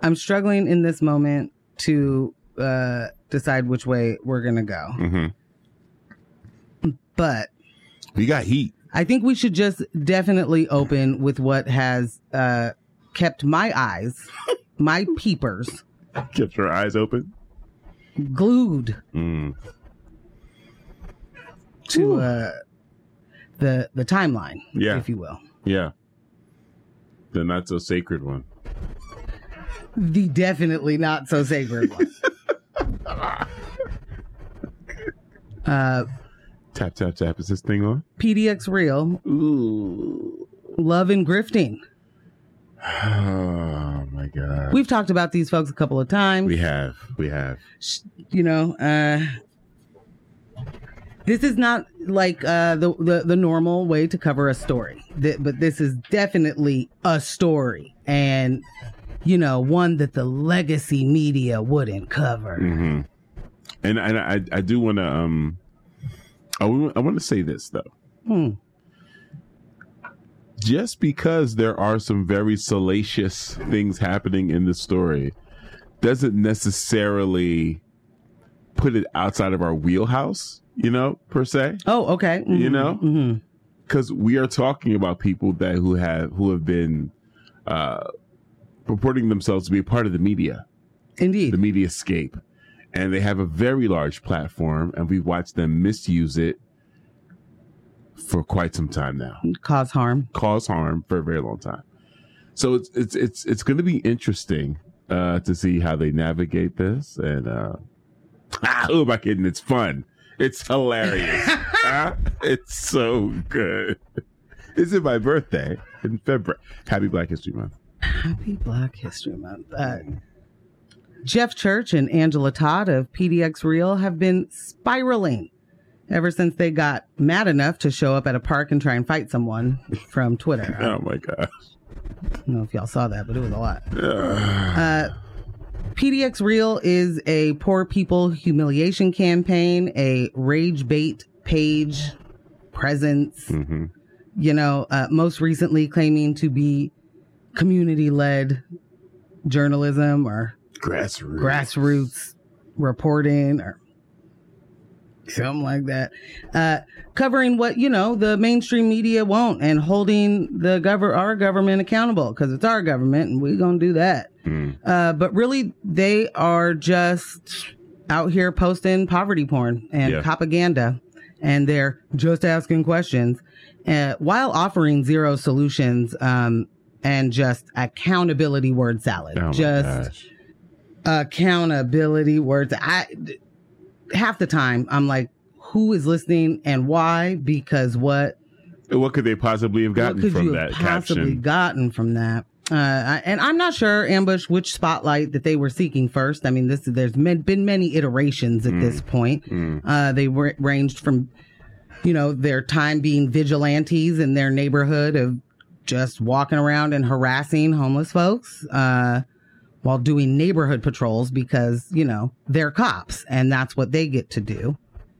I'm struggling in this moment to decide which way we're going to go. Mm-hmm. But we got heat. I think we should just definitely open with what has kept my eyes, my peepers. Kept your eyes open? Glued to the timeline, if you will. Yeah. The not so sacred one. The definitely not so sacred one. Tap, tap, tap. Is this thing on? PDX Real. Ooh. Love and grifting. Oh, my God. We've talked about these folks a couple of times. We have. You know, this is not like the normal way to cover a story. But this is definitely a story. And, you know, one that the legacy media wouldn't cover. Mm-hmm. And I do want to... I want to say this, though. Just because there are some very salacious things happening in the story doesn't necessarily put it outside of our wheelhouse, you know, per se. Oh, okay. Mm-hmm. You know? Because we are talking about people who have been purporting themselves to be a part of the media. Indeed. The media scape. And they have a very large platform, and we've watched them misuse it for quite some time now. Cause harm for a very long time. So it's going to be interesting to see how they navigate this. And who am I kidding? It's fun. It's hilarious. It's so good. It's my birthday in February. Happy Black History Month. Happy Black History Month. Jeff Church and Angela Todd of PDX Real have been spiraling ever since they got mad enough to show up at a park and try and fight someone from Twitter. Oh, my gosh. I don't know if y'all saw that, but it was a lot. PDX Real is a poor people humiliation campaign, a rage bait page presence, you know, most recently claiming to be community-led journalism or grassroots reporting or something like that, covering what, you know, the mainstream media won't, and holding our government accountable, because it's our government and we're gonna do that. But really, they are just out here posting poverty porn and propaganda, and they're just asking questions while offering zero solutions and just accountability word salad. Accountability words. Half the time I'm like, who is listening and why? Because what could they possibly have gotten from that caption? And I'm not sure, Ambush, which spotlight that they were seeking first. I mean, there's been many iterations at this point. They ranged from, you know, their time being vigilantes in their neighborhood of just walking around and harassing homeless folks, while doing neighborhood patrols because, you know, they're cops and that's what they get to do.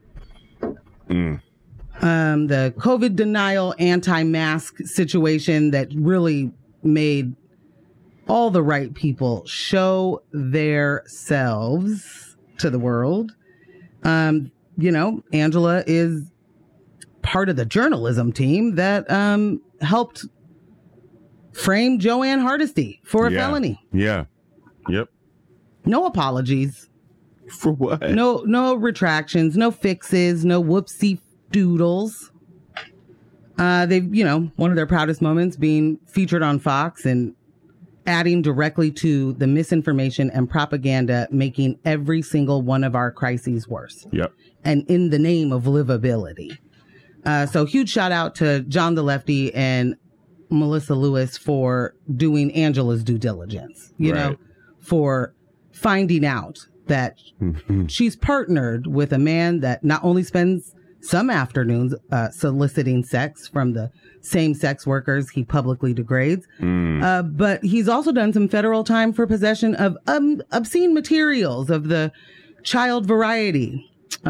The COVID denial, anti-mask situation that really made all the right people show their selves to the world. You know, Angela is part of the journalism team that helped frame Joanne Hardesty for a felony. Yeah. Yep. No apologies. For what? No retractions, no fixes, no whoopsie doodles. They've, you know, one of their proudest moments being featured on Fox and adding directly to the misinformation and propaganda, making every single one of our crises worse. Yep. And in the name of livability. So huge shout out to John the Lefty and Melissa Lewis for doing Angela's due diligence, you know, for finding out that she's partnered with a man that not only spends some afternoons soliciting sex from the same sex workers he publicly degrades, but he's also done some federal time for possession of obscene materials of the child variety.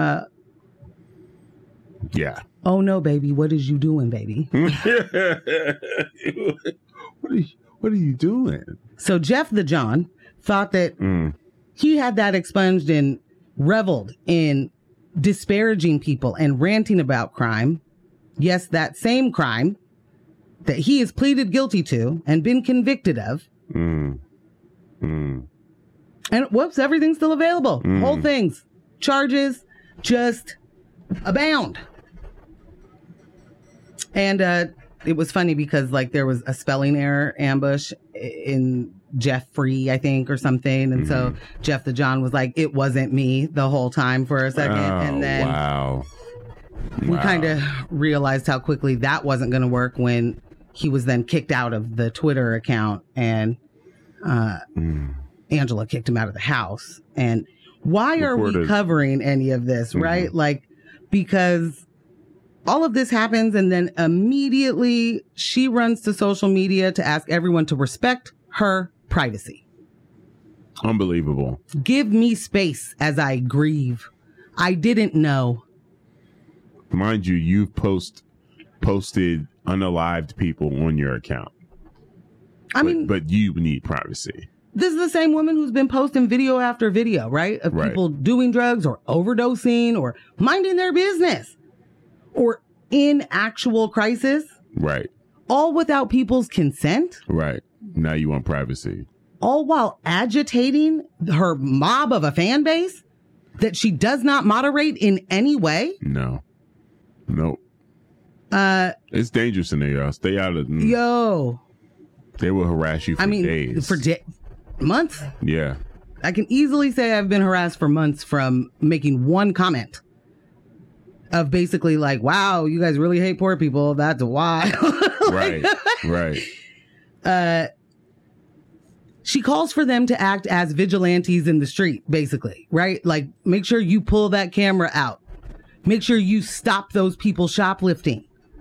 Yeah. Oh no, baby! What is you doing, baby? What are you doing? So Jeff the John thought that he had that expunged and reveled in disparaging people and ranting about crime. Yes, that same crime that he has pleaded guilty to and been convicted of. And whoops, everything's still available. Whole things, charges just abound. And it was funny because like there was a spelling error ambush in Jeffrey, I think, or something. And so Jeff the John was like, it wasn't me the whole time for a second. And then we kind of realized how quickly that wasn't going to work when he was then kicked out of the Twitter account and Angela kicked him out of the house. And why are we covering any of this, right? Like, because all of this happens and then immediately she runs to social media to ask everyone to respect her privacy. Unbelievable. Give me space as I grieve. I didn't know. Mind you, you've posted unalived people on your account. But you need privacy. This is the same woman who's been posting video after video, right? Of people doing drugs or overdosing or minding their business or in actual crisis. Right. All without people's consent. Right. Now you want privacy. All while agitating her mob of a fan base that she does not moderate in any way. No. Nope. It's dangerous in there, y'all. Stay out of them. Yo. They will harass you for days. For months? Yeah. I can easily say I've been harassed for months from making one comment of basically like, wow, you guys really hate poor people. That's why. Right. She calls for them to act as vigilantes in the street, basically, right? Like, make sure you pull that camera out. Make sure you stop those people shoplifting.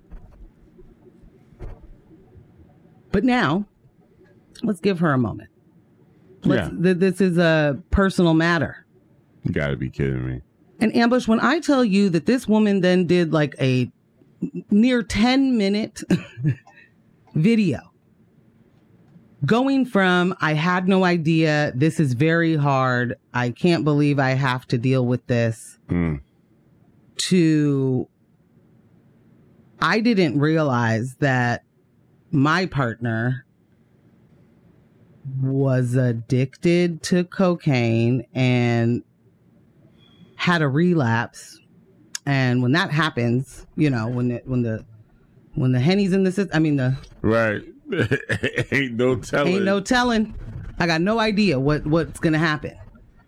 But now, let's give her a moment. This is a personal matter. You gotta be kidding me. And Ambush, when I tell you that this woman then did like a near 10-minute video going from, I had no idea, this is very hard, I can't believe I have to deal with this, to, I didn't realize that my partner was addicted to cocaine and had a relapse. And when that happens, you know, when the Henny's in the system, I mean right. Ain't no telling. I got no idea what's gonna happen.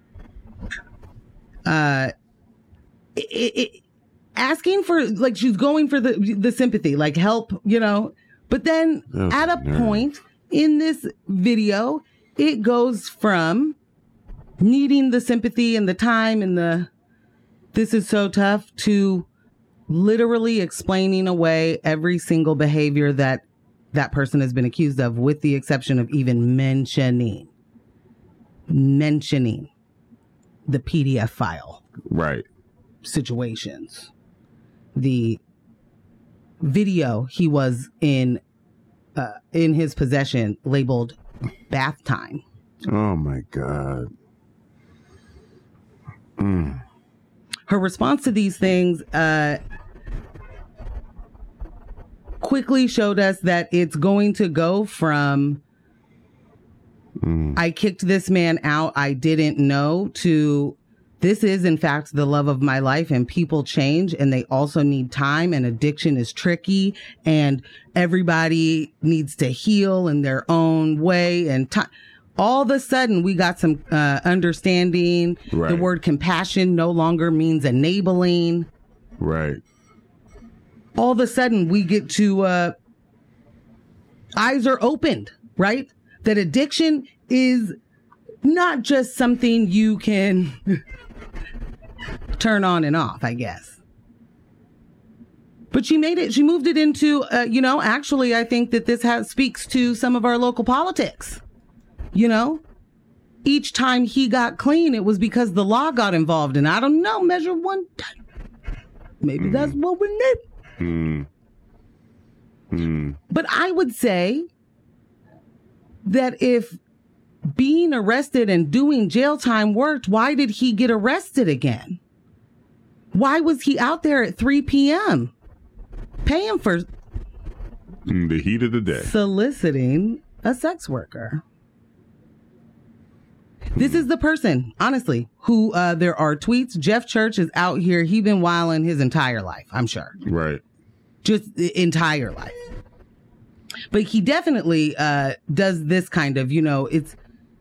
Asking for, like, she's going for the sympathy, like help, you know. But then at a point in this video, it goes from needing the sympathy and the time and this is so tough to literally explaining away every single behavior that person has been accused of, with the exception of even mentioning the PDF file. Right. Situations. The video he was in his possession labeled bath time. Oh my God. Her response to these things quickly showed us that it's going to go from I kicked this man out, I didn't know, to this is in fact the love of my life, and people change and they also need time, and addiction is tricky and everybody needs to heal in their own way, and time. All of a sudden we got some understanding. Right. The word compassion no longer means enabling. Right. All of a sudden we get to eyes are opened, right? That addiction is not just something you can turn on and off, I guess. But she moved it into, actually, I think that this speaks to some of our local politics. You know, each time he got clean, it was because the law got involved. And I don't know, measure one time. Maybe that's what we need. But I would say that if being arrested and doing jail time worked, why did he get arrested again? Why was he out there at 3 p.m. paying for in the heat of the day, soliciting a sex worker? This is the person, honestly, who there are tweets. Jeff Church is out here. He's been wilding his entire life, I'm sure. Right. Just the entire life. But he definitely does this kind of, it's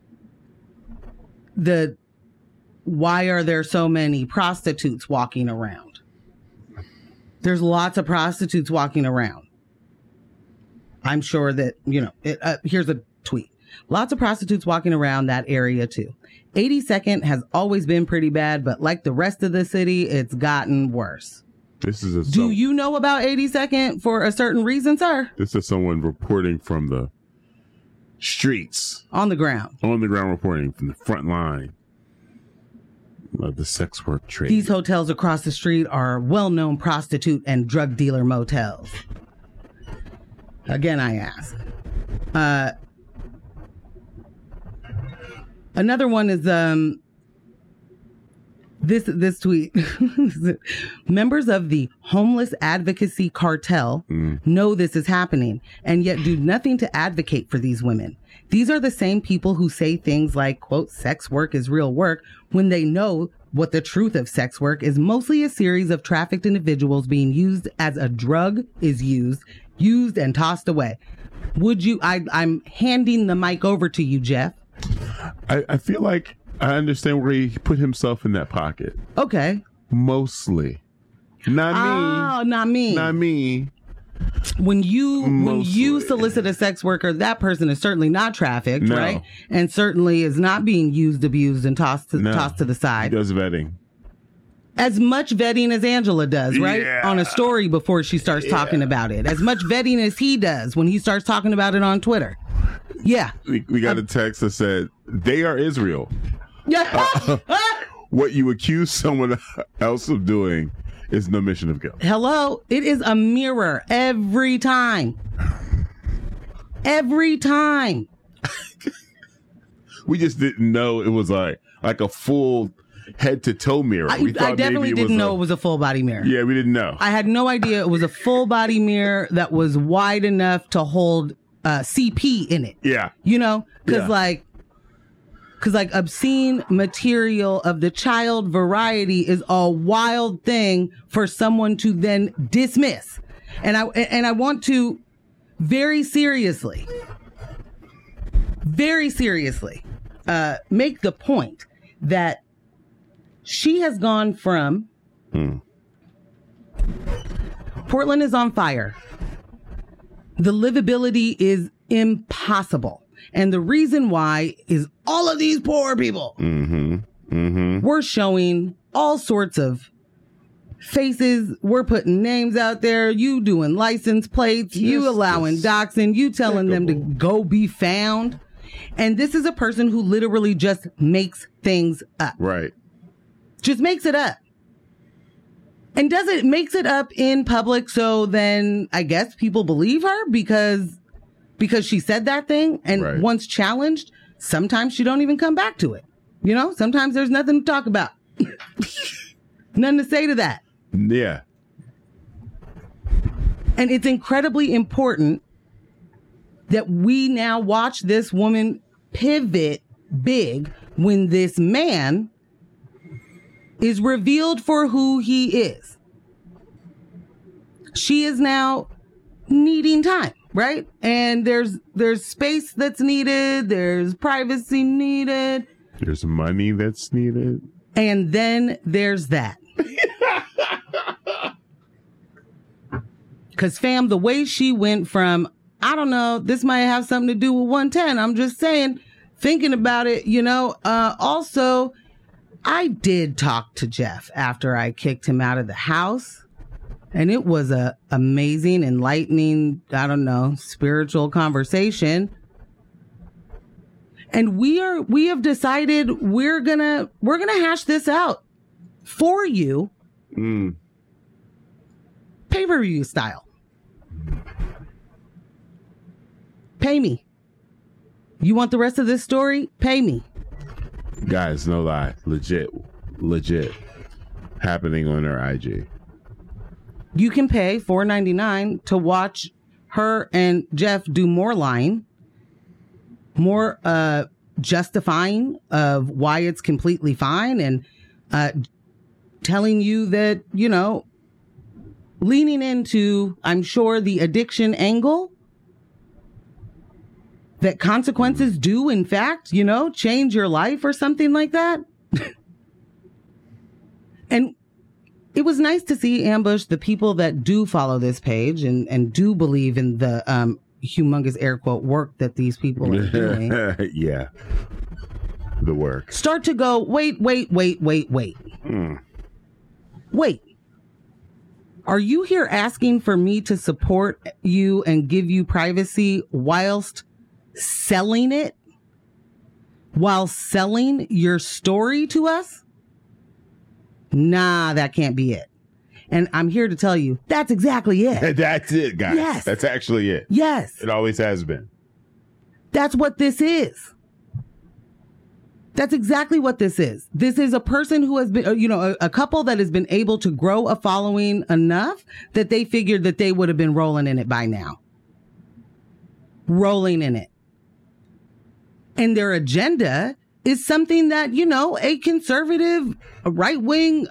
the, why are there so many prostitutes walking around? There's lots of prostitutes walking around. I'm sure that, here's a tweet. Lots of prostitutes walking around that area too. 82nd has always been pretty bad, but like the rest of the city, it's gotten worse. Do you know about 82nd for a certain reason, sir? This is someone reporting from the streets. On the ground. On the ground reporting from the front line of the sex work trade. These hotels across the street are well-known prostitute and drug dealer motels. Again, I ask. Another one is this tweet. Members of the homeless advocacy cartel know this is happening and yet do nothing to advocate for these women. These are the same people who say things like, quote, sex work is real work, when they know what the truth of sex work is mostly a series of trafficked individuals being used as a drug is used and tossed away. I'm handing the mic over to you, Jeff. I feel like I understand where he put himself in that pocket. Okay. Mostly. Not me. Oh, not me. Not me. When you solicit a sex worker, that person is certainly not trafficked, right? And certainly is not being used, abused, and tossed to the side. He does vetting. As much vetting as Angela does, right? Yeah. On a story before she starts talking about it. As much vetting as he does when he starts talking about it on Twitter. Yeah. We got a text that said, they are Israel. Yeah. What you accuse someone else of doing is no mission of guilt. Hello. It is a mirror every time. Every time. We just didn't know it was like a full head to toe mirror. I definitely didn't know it was a full body mirror. Yeah, we didn't know. I had no idea it was a full body mirror that was wide enough to hold CP in it. Yeah. Because obscene material of the child variety is a wild thing for someone to then dismiss. And I want to very seriously make the point that she has gone from Portland is on fire. The livability is impossible. And the reason why is all of these poor people. We're showing all sorts of faces. We're putting names out there. You doing license plates. You allowing doxing. You telling them to go be found. And this is a person who literally just makes things up. Right. Just makes it up. And makes it up in public, so then I guess people believe her because she said that thing, and once challenged, sometimes she don't even come back to it. Sometimes there's nothing to talk about. Nothing to say to that. Yeah. And it's incredibly important that we now watch this woman pivot big when this man is revealed for who he is. She is now needing time, right? And there's space that's needed. There's privacy needed. There's money that's needed. And then there's that. Because, fam, the way she went from, I don't know, this might have something to do with 110. I'm just saying, thinking about it, also, I did talk to Jeff after I kicked him out of the house, and it was a amazing, enlightening, I don't know, spiritual conversation. And we have decided we're gonna hash this out for you, pay-per-view style. Pay me. You want the rest of this story? Pay me. Guys, no lie. Legit happening on her IG. You can pay $4.99 to watch her and Jeff do more lying, more justifying of why it's completely fine, and telling you that, you know, leaning into, I'm sure, the addiction angle, that consequences do, in fact, you know, change your life or something like that. And it was nice to see, Ambush, the people that do follow this page and do believe in the humongous air quote work that these people are doing. Yeah. The work. Start to go, wait. Wait. Are you here asking for me to support you and give you privacy whilst selling it? While selling your story to us? Nah, that can't be it. And I'm here to tell you, that's exactly it. That's it, guys. Yes. That's actually it. Yes. It always has been. That's what this is. That's exactly what this is. This is a person who has been, you know, a couple that has been able to grow a following enough that they figured that they would have been rolling in it by now. Rolling in it. And their agenda is something that, you know, a conservative, a right-wing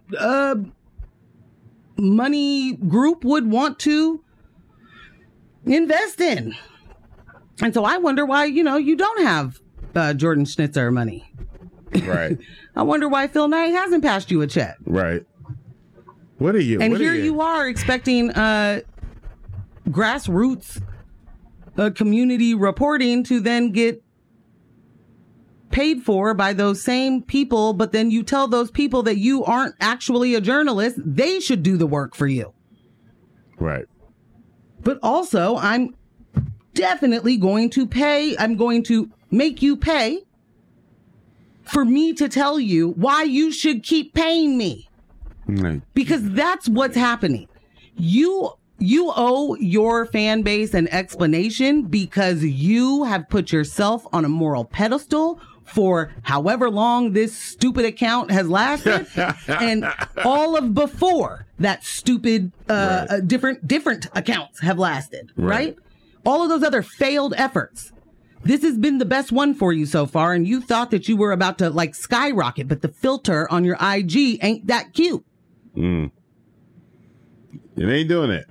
money group would want to invest in. And so I wonder why, you know, you don't have Jordan Schnitzer money. Right. I wonder why Phil Knight hasn't passed you a check. Right. What are you? And what here are you are expecting grassroots community reporting to then get paid for by those same people, but then you tell those people that you aren't actually a journalist, they should do the work for you. Right. But also, I'm definitely going to pay, I'm going to make you pay for me to tell you why you should keep paying me. Right. Because that's what's happening. You owe your fan base an explanation because you have put yourself on a moral pedestal for however long this stupid account has lasted and all of before that stupid different accounts have lasted, right? All of those other failed efforts. This has been the best one for you so far, and you thought that you were about to like skyrocket, but the filter on your IG ain't that cute. It ain't doing it.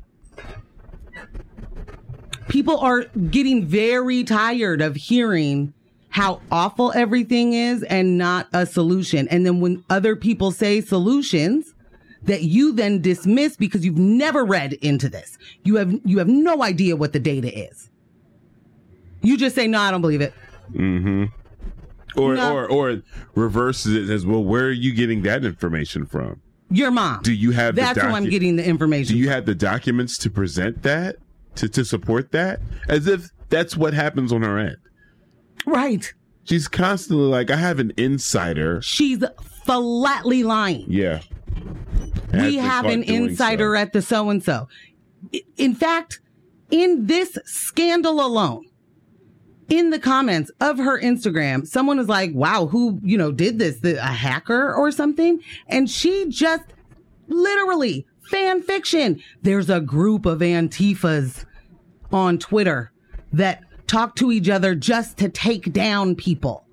People are getting very tired of hearing how awful everything is and not a solution. And then when other people say solutions that you then dismiss because you've never read into this, you have no idea what the data is. You just say, no, I don't believe it. Mm-hmm. Or reverses it as, well, where are you getting that information from? Your mom. Do you have That's who I'm getting the information Do you from. have the documents to present that? To support that? As if that's what happens on her end. Right. She's constantly like, I have an insider. She's flatly lying. Yeah. We have an insider at the so-and-so. In fact, in this scandal alone, in the comments of her Instagram, someone was like, wow, who, did this? A hacker or something? And she just literally fan fiction. There's a group of Antifas on Twitter that talk to each other just to take down people.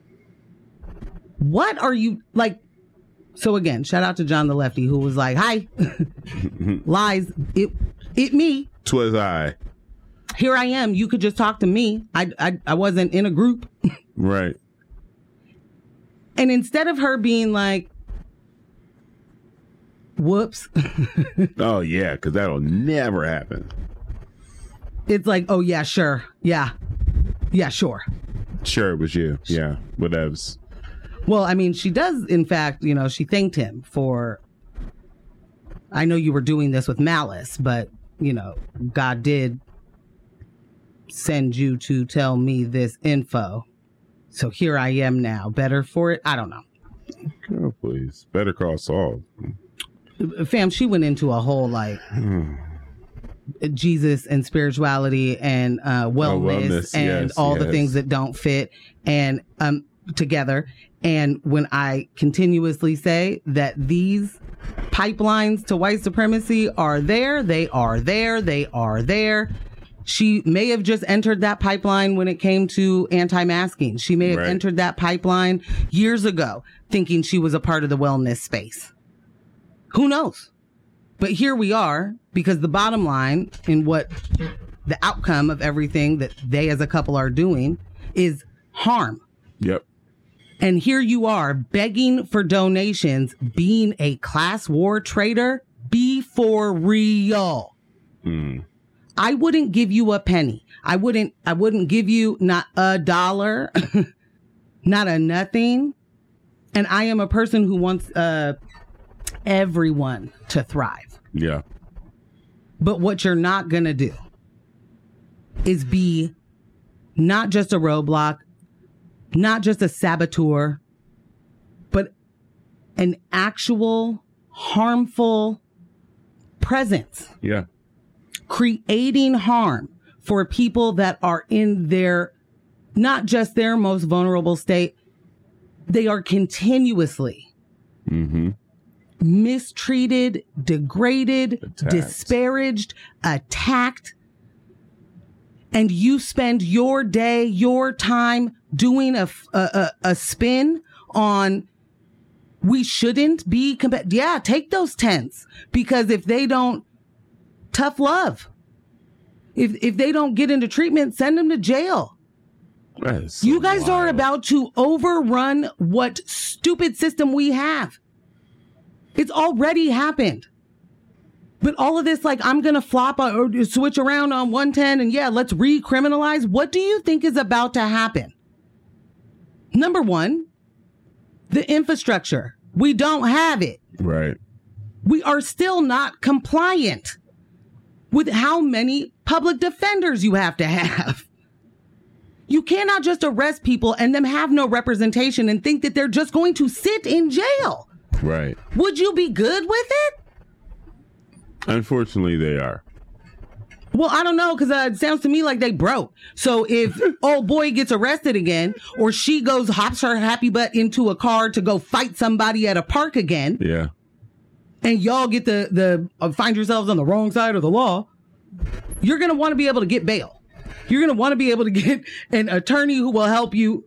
What are you like? So again, shout out to John the Lefty, who was like, hi, lies. It me. 'Twas I. Here I am. You could just talk to me. I wasn't in a group. Right. And instead of her being like, whoops. Oh, yeah, because that'll never happen. It's like, oh, yeah, sure. Yeah. Yeah, sure. Sure, it was you. Yeah, whatevs. Well, I mean, she does, in fact, she thanked him for, I know you were doing this with malice, but, God did send you to tell me this info. So here I am now. Better for it? I don't know. Oh, please. Better call Saul. Fam, she went into a whole Jesus and spirituality and wellness and all the things that don't fit and together. And when I continuously say that these pipelines to white supremacy are there, they are there, they are there. She may have just entered that pipeline when it came to anti-masking. She may have entered that pipeline years ago thinking she was a part of the wellness space. Who knows? But here we are, because the bottom line in what the outcome of everything that they as a couple are doing is harm. Yep. And here you are begging for donations, being a class war traitor. Be for real. I wouldn't give you a penny. I wouldn't give you not $1, not a nothing. And I am a person who wants everyone to thrive. Yeah. But what you're not going to do is be not just a roadblock, not just a saboteur, but an actual harmful presence. Yeah. Creating harm for people that are in their, not just their most vulnerable state, they are continuously mistreated, degraded, disparaged, attacked. And you spend your day, your time doing a spin on we shouldn't be yeah, take those tents, because if they don't, tough love. If they don't get into treatment, send them to jail. So you guys wild. are about to overrun what stupid system we have. It's already happened. But all of this, like, I'm going to flop or switch around on 110 and yeah, let's recriminalize. What do you think is about to happen? Number one, the infrastructure. We don't have it. Right. We are still not compliant with how many public defenders you have to have. You cannot just arrest people and them have no representation and think that they're just going to sit in jail. Right. Would you be good with it? Unfortunately, they are. Well, I don't know, because it sounds to me like they broke. So if old boy gets arrested again, or she hops her happy butt into a car to go fight somebody at a park again, yeah, and y'all get the find yourselves on the wrong side of the law, you're going to want to be able to get bail. You're going to want to be able to get an attorney who will help you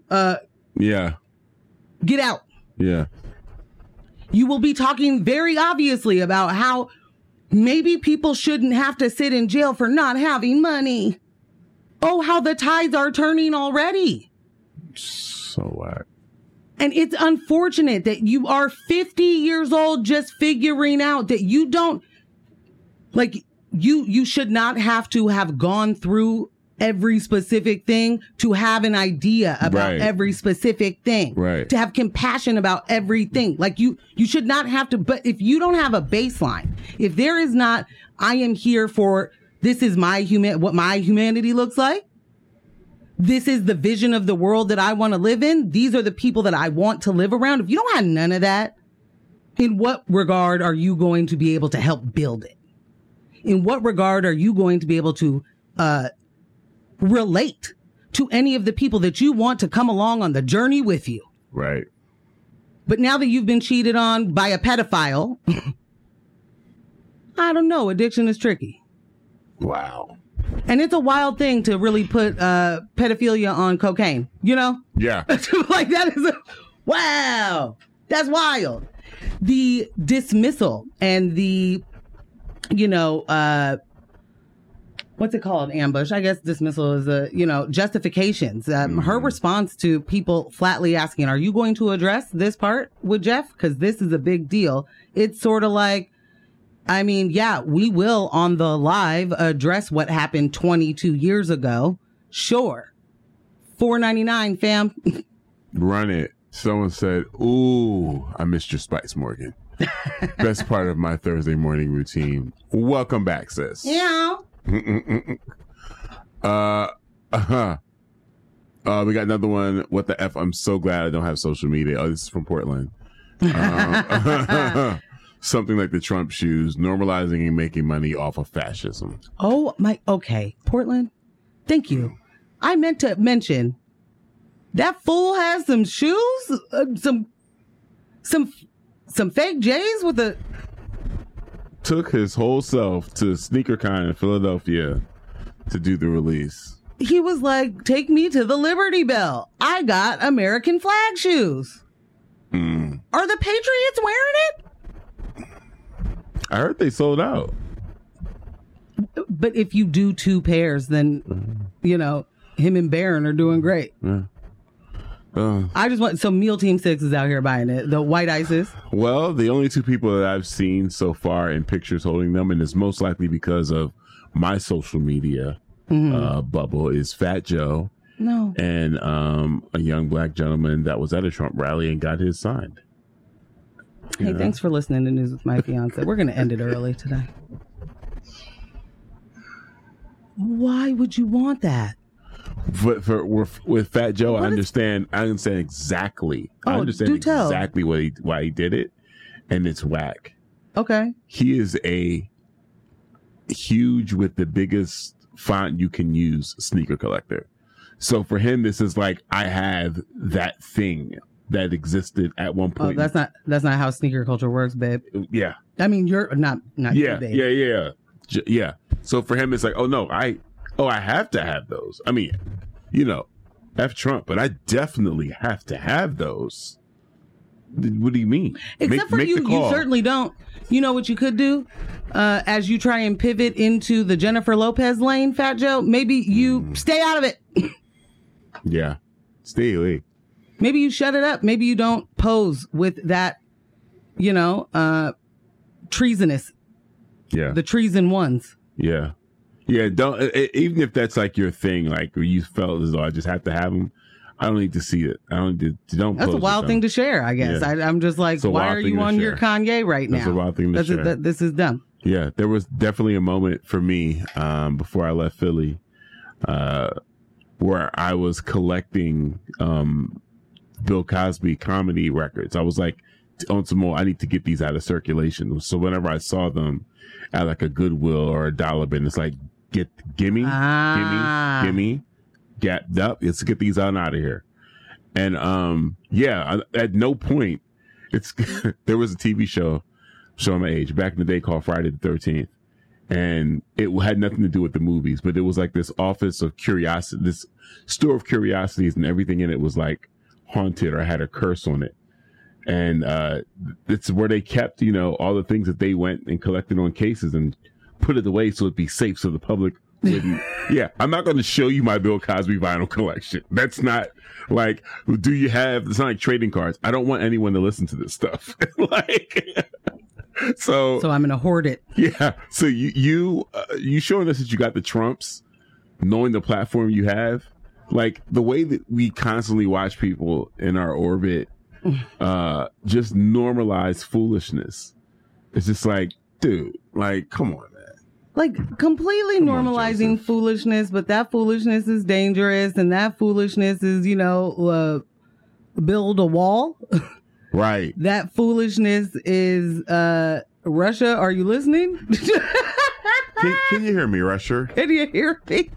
get out. Yeah. You will be talking very obviously about how maybe people shouldn't have to sit in jail for not having money. Oh, how the tides are turning already. So whack. And it's unfortunate that you are 50 years old just figuring out that you don't, like, you should not have to have gone through every specific thing to have an idea about every specific thing. Right. To have compassion about everything. Like, you should not have to, but if you don't have a baseline, if there is not, I am here for, this is what my humanity looks like. This is the vision of the world that I want to live in. These are the people that I want to live around. If you don't have none of that, in what regard are you going to be able to help build it? In what regard are you going to be able to relate to any of the people that you want to come along on the journey with you? Right. But now that you've been cheated on by a pedophile, I don't know. Addiction is tricky. Wow. And it's a wild thing to really put pedophilia on cocaine, you know? Yeah. Like, that is wow. That's wild. The dismissal and the, what's it called? Ambush. I guess dismissal is justifications. Her response to people flatly asking, are you going to address this part with Jeff? Because this is a big deal. It's sort of like, I mean, yeah, we will on the live address what happened 22 years ago. Sure. $4.99, fam. Run it. Someone said, ooh, I missed your Spice, Morgan. Best part of my Thursday morning routine. Welcome back, sis. Yeah. We got another one. What the F? I'm so glad I don't have social media. Oh, this is from Portland. something like the Trump shoes, normalizing and making money off of fascism. Oh my, okay. Portland, thank you. I meant to mention that fool has some shoes, some fake J's with a... Took his whole self to SneakerCon in Philadelphia to do the release. He was like, take me to the Liberty Bell. I got American flag shoes. Are the Patriots wearing it? I heard they sold out. But if you do 2 pairs, then, you know, him and Barron are doing great. Yeah. I just want, so Meal Team 6 is out here buying it. The White Isis. Well, the only 2 people that I've seen so far in pictures holding them, and it's most likely because of my social media bubble, is Fat Joe. No. And a young black gentleman that was at a Trump rally and got his signed. Hey, thanks for listening to News with My Fiance. We're going to end it early today. Why would you want that? With Fat Joe, I understand exactly. I understand exactly why he did it, and it's whack. Okay. He is a huge, with the biggest font you can use, sneaker collector. So for him, this is like, I have that thing that existed at one point. Oh, that's not how sneaker culture works, babe. Yeah. I mean, you're not yeah, you, babe. Yeah. So for him, it's like, oh no, I have to have those. I mean, you know, F Trump, but I definitely have to have those. What do you mean? Except for you certainly don't. You know what you could do? As you try and pivot into the Jennifer Lopez lane, Fat Joe, maybe you stay out of it. Yeah. Stay away. Maybe you shut it up. Maybe you don't pose with that, you know, treasonous. Yeah. The treason ones. Yeah. Yeah. Don't, even if that's like your thing, like where you felt as though I just have to have them, I don't need to see it. I don't need to, don't. That's a wild thing to share, I guess. Yeah. I'm just like, why are you on your Kanye right now? That's a wild thing to share. This is dumb. Yeah. There was definitely a moment for me, before I left Philly, where I was collecting, Bill Cosby comedy records. I was like, on some more, I need to get these out of circulation. So whenever I saw them at like a Goodwill or a Dollar Bin, it's like, gimme, gapped up. Let's get these out of here. And at no point, there was a TV show showing my age back in the day called Friday the 13th. And it had nothing to do with the movies, but it was like this office of curiosity, this store of curiosities, and everything in it was like haunted or had a curse on it. And it's where they kept, you know, all the things that they went and collected on cases and put it away so it'd be safe so the public wouldn't. Yeah, I'm not going to show you my Bill Cosby vinyl collection. That's not like, it's not like trading cards. I don't want anyone to listen to this stuff. So I'm going to hoard it. Yeah. So you showing us that you got the Trumps, knowing the platform you have, like the way that we constantly watch people in our orbit, just normalize foolishness. It's just like, dude, like, come on, man. Like completely normalizing foolishness, but that foolishness is dangerous, and that foolishness is, you know, build a wall. Right. That foolishness is Russia. Are you listening? Can you hear me, Russia? Can you hear me?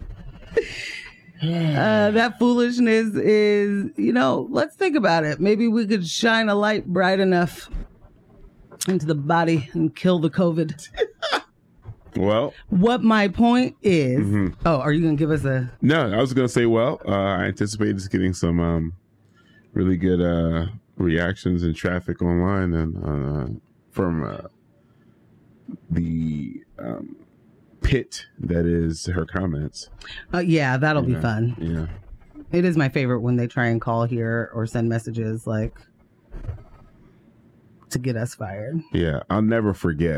That foolishness is, you know, let's think about it. Maybe we could shine a light bright enough into the body and kill the COVID. Well, what my point is, Oh, are you going to give us a... No, I was going to say, I anticipate just getting some really good reactions and traffic online and from the pit that is her comments. Yeah, that'll be fun. Yeah. It is my favorite when they try and call here or send messages like to get us fired. Yeah, I'll never forget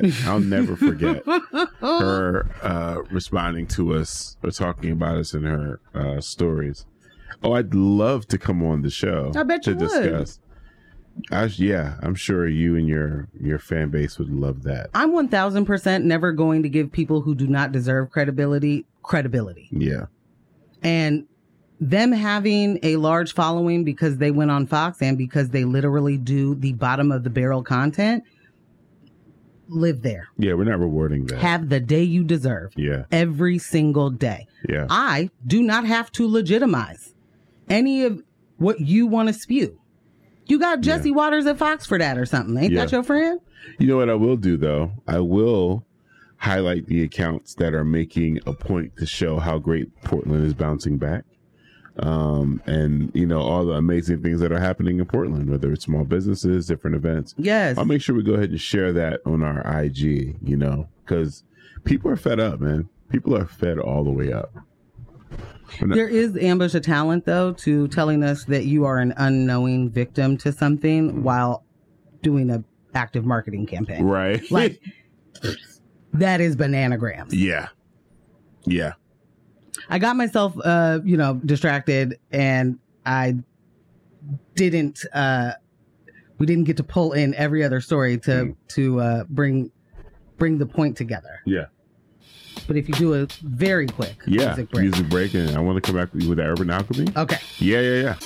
her responding to us or talking about us in her stories. Oh, I'd love to come on the show. I bet you would. Discuss. I'm sure you and your fan base would love that. I'm 1000% never going to give people who do not deserve credibility. Yeah. And them having a large following because they went on Fox and because they literally do the bottom of the barrel content, live there. Yeah, we're not rewarding that. Have the day you deserve. Yeah. Every single day. Yeah. I do not have to legitimize any of what you want to spew. You got Jesse Waters at Fox for that or something. Ain't that your friend? You know what I will do, though? I will highlight the accounts that are making a point to show how great Portland is bouncing back. And, you know, all the amazing things that are happening in Portland, whether it's small businesses, different events. Yes. I'll make sure we go ahead and share that on our IG, you know, because people are fed up, man. People are fed all the way up. There is ambush a talent, though, to telling us that you are an unknowing victim to something while doing an active marketing campaign. Right. Like, that is bananagrams. Yeah. Yeah. I got myself, distracted, and I didn't. We didn't get to pull in every other story to bring the point together. Yeah. But if you do a very quick music break, and I want to come back with Urban Alchemy. Okay. Yeah.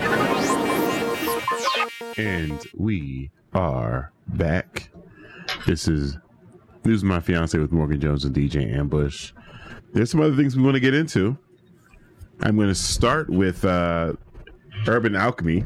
And we are back. This is My Fiance with Morgan Jones and DJ Ambush. There's some other things we want to get into. I'm going to start with Urban Alchemy.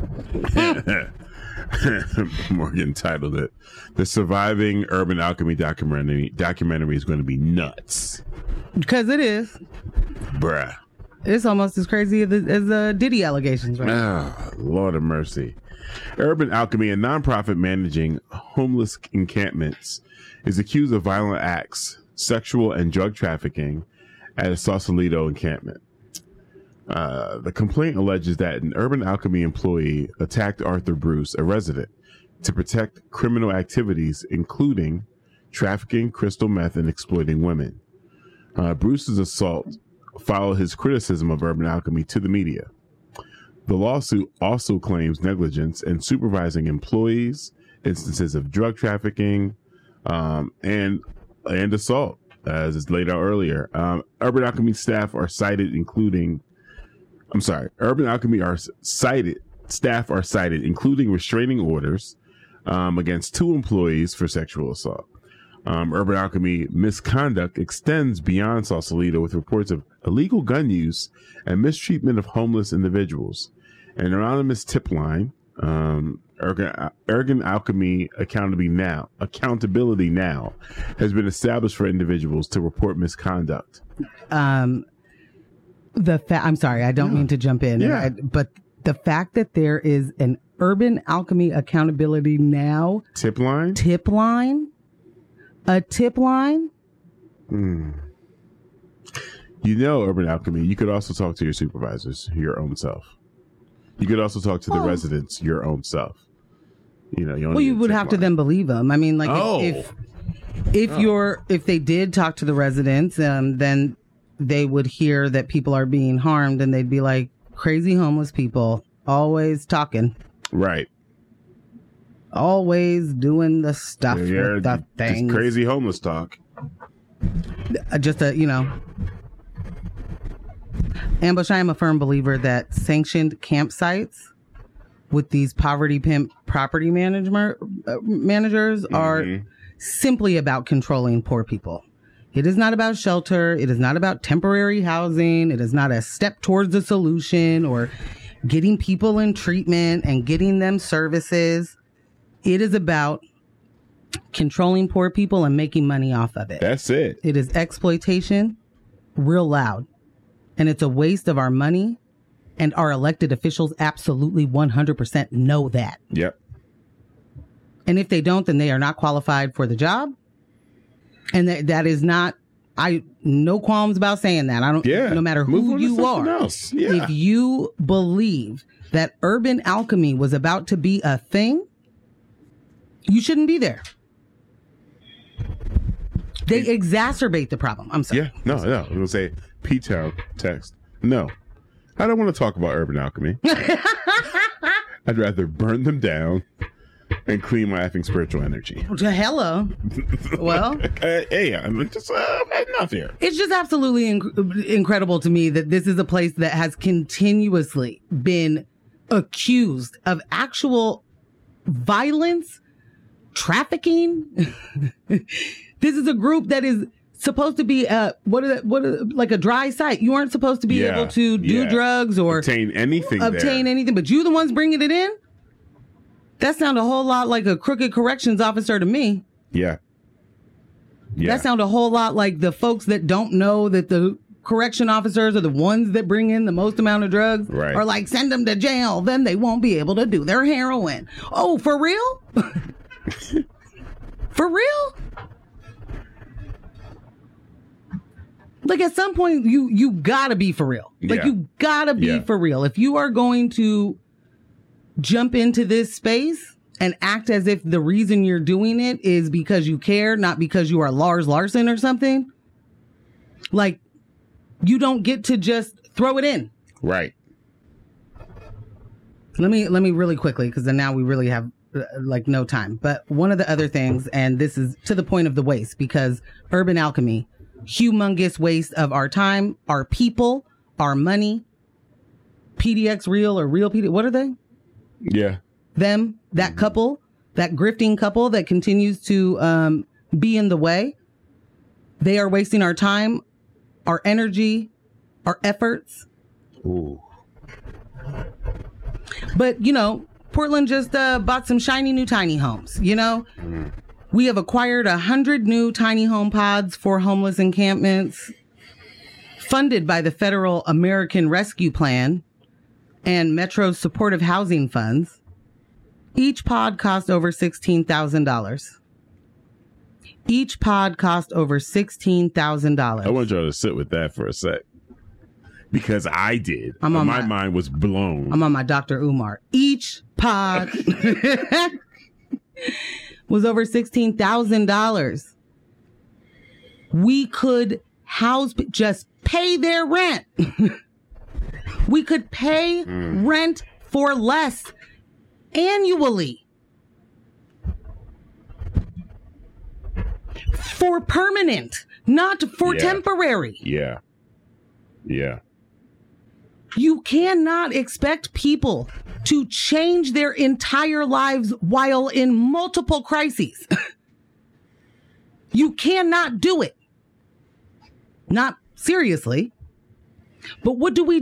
Morgan titled it, "The Surviving Urban Alchemy documentary is going to be nuts." Because it is. Bruh. It's almost as crazy as Diddy allegations, right? Oh, Lord of mercy. Urban Alchemy, a nonprofit managing homeless encampments, is accused of violent acts, sexual and drug trafficking at a Sausalito encampment. The complaint alleges that an Urban Alchemy employee attacked Arthur Bruce, a resident, to protect criminal activities, including trafficking, crystal meth, and exploiting women. Bruce's assault followed his criticism of Urban Alchemy to the media. The lawsuit also claims negligence in supervising employees, instances of drug trafficking, and assault, as is laid out earlier. Urban Alchemy staff are cited, staff are cited, including restraining orders against 2 employees for sexual assault. Urban Alchemy misconduct extends beyond Sausalito with reports of illegal gun use and mistreatment of homeless individuals. An anonymous tip line, Urban Alchemy Accountability Now, has been established for individuals to report misconduct. I'm sorry, I don't mean to jump in, but the fact that there is an Urban Alchemy Accountability Now tip line. A tip line? You know, Urban Alchemy, you could also talk to your supervisors, your own self. You could also talk to the residents, your own self. You know, you would have to then believe them. I mean, like, if they did talk to the residents, then they would hear that people are being harmed, and they'd be like, crazy homeless people, always talking. Right. Always doing the stuff with the things. Crazy homeless talk. Ambush, I am a firm believer that sanctioned campsites with these poverty pimp property managers are simply about controlling poor people. It is not about shelter. It is not about temporary housing. It is not a step towards the solution or getting people in treatment and getting them services. It is about controlling poor people and making money off of it. That's it. It is exploitation, real loud. And it's a waste of our money. And our elected officials absolutely 100% know that. Yep. And if they don't, then they are not qualified for the job. And that is not, no qualms about saying that. No matter who you are. If you believe that Urban Alchemy was about to be a thing, you shouldn't be there. They exacerbate the problem. I'm sorry. Yeah, no. I'm going to say P-Town text. No, I don't want to talk about Urban Alchemy. I'd rather burn them down and clean my effing spiritual energy. Hello. Well, hey, I'm just enough here. It's just absolutely incredible to me that this is a place that has continuously been accused of actual violence trafficking. This is a group that is supposed to be like a dry site. You aren't supposed to be able to do drugs or obtain anything, but you the ones bringing it in. That sounds a whole lot like a crooked corrections officer to me. Yeah. That sounds a whole lot like the folks that don't know that the correction officers are the ones that bring in the most amount of drugs. Right. Or like send them to jail, then they won't be able to do their heroin. Oh, for real? For real? Like at some point you gotta be for real. Like you gotta be for real. If you are going to jump into this space and act as if the reason you're doing it is because you care, not because you are Lars Larson or something, like you don't get to just throw it in. Right. Let me really quickly, because then now we really have like no time. But one of the other things, and this is to the point of the waste, because Urban Alchemy, humongous waste of our time, our people, our money. PDX Real or Real PD, what are they? Yeah. Them, that couple, that grifting couple that continues to be in the way. They are wasting our time, our energy, our efforts. Ooh. But, you know, Portland just bought some shiny new tiny homes, you know? We have acquired 100 new tiny home pods for homeless encampments funded by the Federal American Rescue Plan and Metro's supportive housing funds. Each pod cost over $16,000. Each pod cost over $16,000. I want y'all to sit with that for a sec. Because I did. My mind was blown. I'm on my Dr. Umar. Each pod was over $16,000. We could just pay their rent. We could pay rent for less annually. For permanent, not for temporary. Yeah. Yeah. You cannot expect people to change their entire lives while in multiple crises. You cannot do it. Not seriously. But what do?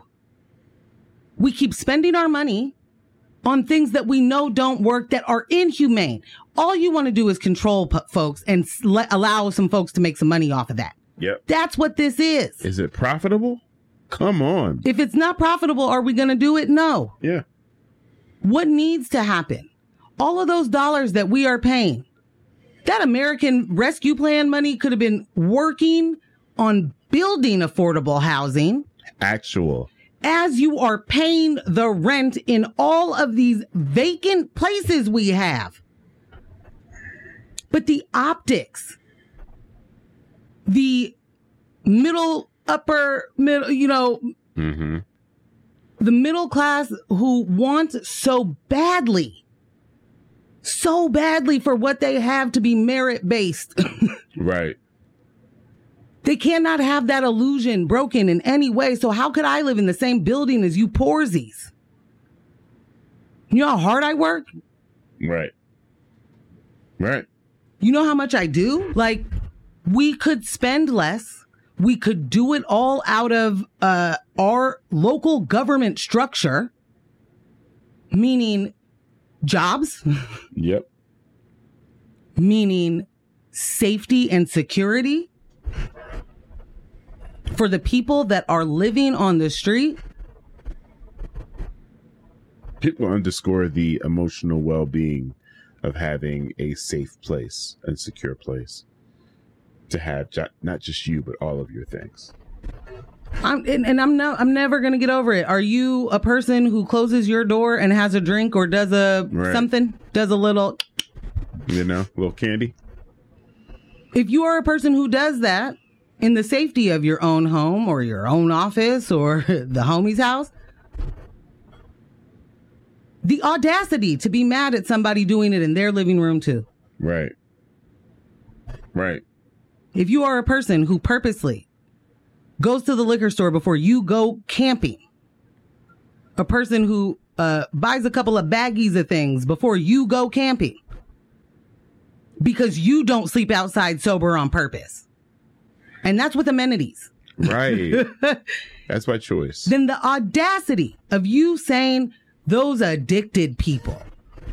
We keep spending our money on things that we know don't work, that are inhumane. All you want to do is control folks and allow some folks to make some money off of that. Yep. That's what this is. Is it profitable? Come on. If it's not profitable, are we going to do it? No. Yeah. What needs to happen? All of those dollars that we are paying, that American Rescue Plan money could have been working on building affordable housing. As you are paying the rent in all of these vacant places we have. But the optics, the upper middle, you know, the middle class who want so badly for what they have to be merit-based. Right. They cannot have that illusion broken in any way. So how could I live in the same building as you poorsies? You know how hard I work? Right. Right. You know how much I do? Like, we could spend less. We could do it all out of our local government structure, meaning jobs. Yep. Meaning safety and security for the people that are living on the street. People underscore the emotional well-being of having a safe place and secure place to have not just you, but all of your things. I'm never going to get over it. Are you a person who closes your door and has a drink or does something, does a little, little candy? If you are a person who does that in the safety of your own home or your own office or the homie's house, the audacity to be mad at somebody doing it in their living room too. Right. Right. If you are a person who purposely goes to the liquor store before you go camping, a person who buys a couple of baggies of things before you go camping, because you don't sleep outside sober on purpose. And that's with amenities. Right. That's by choice. Then the audacity of you saying those addicted people,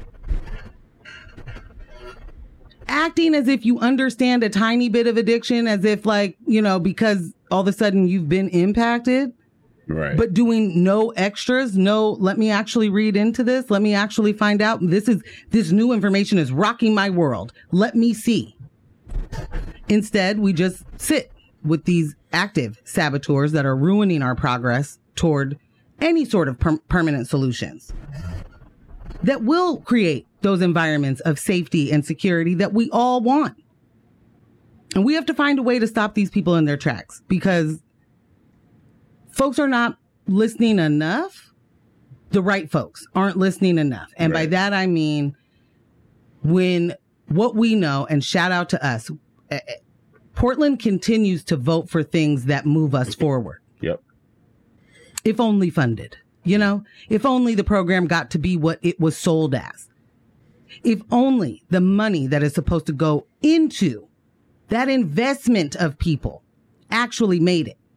acting as if you understand a tiny bit of addiction, as if like, you know, because all of a sudden you've been impacted, right? But doing no extras. No, let me actually read into this. Let me actually find out. This new information is rocking my world. Let me see. Instead, we just sit with these active saboteurs that are ruining our progress toward any sort of permanent solutions that will create those environments of safety and security that we all want. And we have to find a way to stop these people in their tracks, because folks are not listening enough. The right folks aren't listening enough. And by that, I mean, when what we know, and shout out to us, Portland continues to vote for things that move us forward. Yep. If only funded, you know, if only the program got to be what it was sold as. If only the money that is supposed to go into that investment of people actually made it.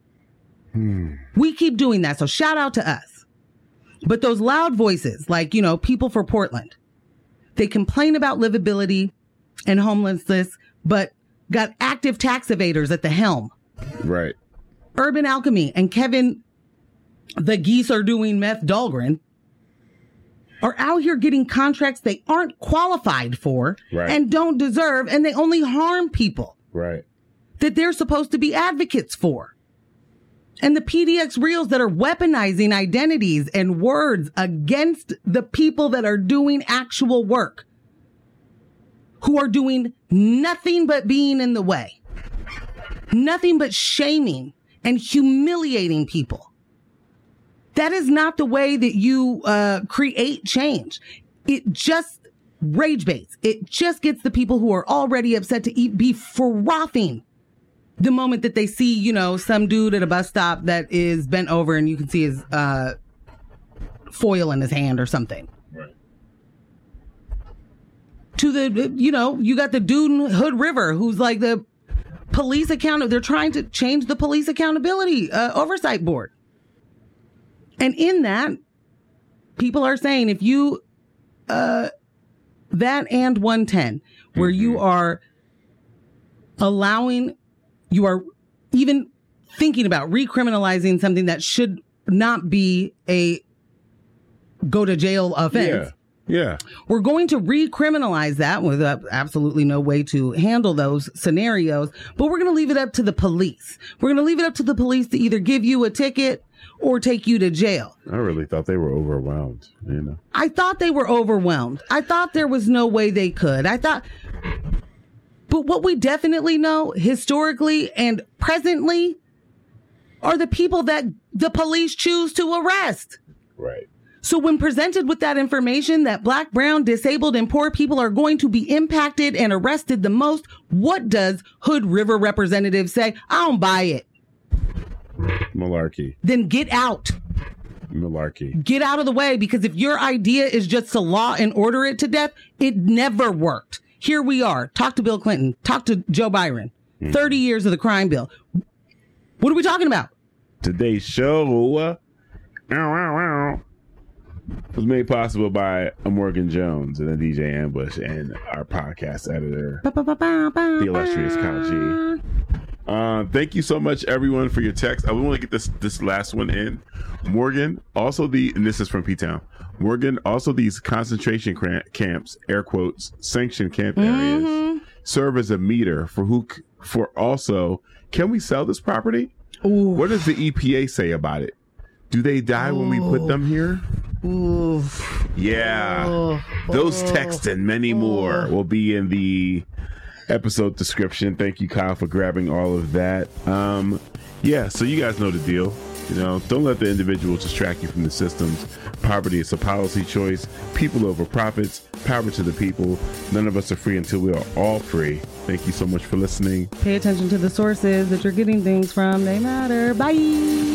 We keep doing that. So shout out to us. But those loud voices, like, you know, People for Portland, they complain about livability and homelessness, but got active tax evaders at the helm. Right. Urban Alchemy and Kevin, the geese are doing meth Dahlgren, are out here getting contracts they aren't qualified for and don't deserve, and they only harm people that they're supposed to be advocates for. And the PDX reels that are weaponizing identities and words against the people that are doing actual work, who are doing nothing but being in the way, nothing but shaming and humiliating people. That is not the way that you create change. It just rage baits. It just gets the people who are already upset to be frothing the moment that they see, you know, some dude at a bus stop that is bent over and you can see his foil in his hand or something. Right. To the, you know, you got the dude in Hood River who's like the police they're trying to change the police accountability oversight board. And in that, people are saying, if you, that and 110, where you are you are even thinking about recriminalizing something that should not be a go to jail offense. Yeah. We're going to recriminalize that with absolutely no way to handle those scenarios, but we're going to leave it up to the police. We're going to leave it up to the police to either give you a ticket or take you to jail. I really thought they were overwhelmed, you know. I thought they were overwhelmed. I thought there was no way they could. But what we definitely know historically and presently are the people that the police choose to arrest. Right. So when presented with that information that Black, brown, disabled, and poor people are going to be impacted and arrested the most, what does Hood River representatives say? I don't buy it. Malarkey. Then get out. Malarkey. Get out of the way, because if your idea is just to law and order it to death, it never worked. Here we are. Talk to Bill Clinton. Talk to Joe Byron. 30 years of the crime bill. What are we talking about? Today's show was made possible by Morgan Jones and the DJ Ambush and our podcast editor, the illustrious Kyle G. Thank you so much, everyone, for your text. I want to get this last one in. Morgan, also and this is from P-Town. Morgan, also these concentration camps, air quotes, sanctioned camp areas, serve as a meter for also, can we sell this property? Ooh. What does the EPA say about it? Do they die when we put them here? Ooh. Yeah. Those texts and many more will be in the episode description. Thank you, Kyle, for grabbing all of that. Yeah, so you guys know the deal. You know, don't let the individuals distract you from the systems. Poverty is a policy choice. People over profits. Power to the people. None of us are free until we are all free. Thank you so much for listening. Pay attention to the sources that you're getting things from. They matter. Bye.